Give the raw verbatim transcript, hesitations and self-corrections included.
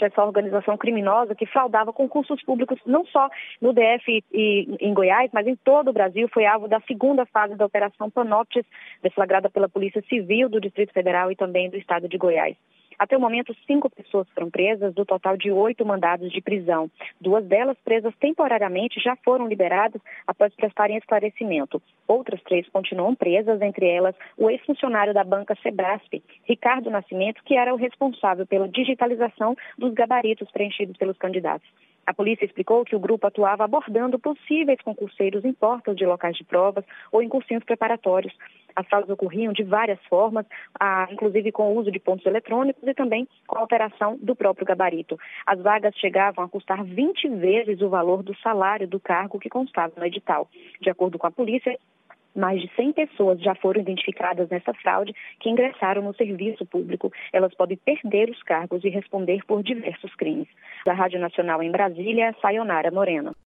essa organização criminosa que fraudava concursos públicos não só no D F e em Goiás, mas em todo o Brasil, foi alvo da segunda fase da Operação Panóptis, deflagrada pela Polícia Civil do Distrito Federal e também do Estado de Goiás. Até o momento, cinco pessoas foram presas, do total de oito mandados de prisão. Duas delas, presas temporariamente, já foram liberadas após prestarem esclarecimento. Outras três continuam presas, entre elas o ex-funcionário da banca Sebrasp, Ricardo Nascimento, que era o responsável pela digitalização dos gabaritos preenchidos pelos candidatos. A polícia explicou que o grupo atuava abordando possíveis concurseiros em portas de locais de provas ou em cursinhos preparatórios. As fraudes ocorriam de várias formas, inclusive com o uso de pontos eletrônicos e também com a alteração do próprio gabarito. As vagas chegavam a custar vinte vezes o valor do salário do cargo que constava no edital. De acordo com a polícia, mais de cem pessoas já foram identificadas nessa fraude que ingressaram no serviço público. Elas podem perder os cargos e responder por diversos crimes. Da Rádio Nacional em Brasília, Sayonara Moreno.